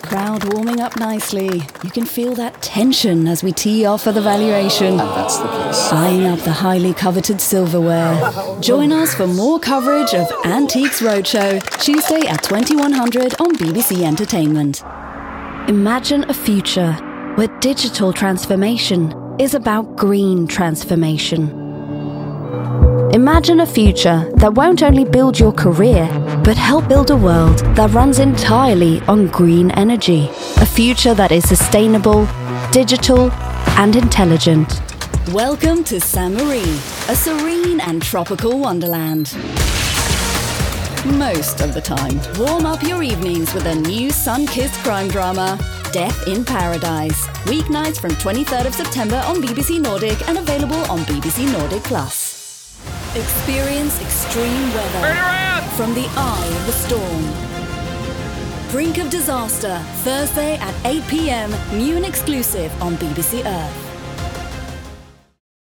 Crowd warming up nicely. You can feel that tension as we tee off for the valuation. And that's the piece. Eyeing up the highly coveted silverware. Join us for more coverage of Antiques Roadshow, Tuesday at 2100 on BBC Entertainment. Imagine a future where digital transformation is about green transformation. Imagine a future that won't only build your career, but help build a world that runs entirely on green energy. A future that is sustainable, digital, and intelligent. Welcome to Saint Marie, a serene and tropical wonderland. Most of the time, warm up your evenings with a new sun-kissed crime drama, Death in Paradise. Weeknights from 23rd of September on BBC Nordic and available on BBC Nordic Plus. Experience extreme weather from the eye of the storm. Brink of disaster, Thursday at 8 p.m, new and exclusive on BBC Earth.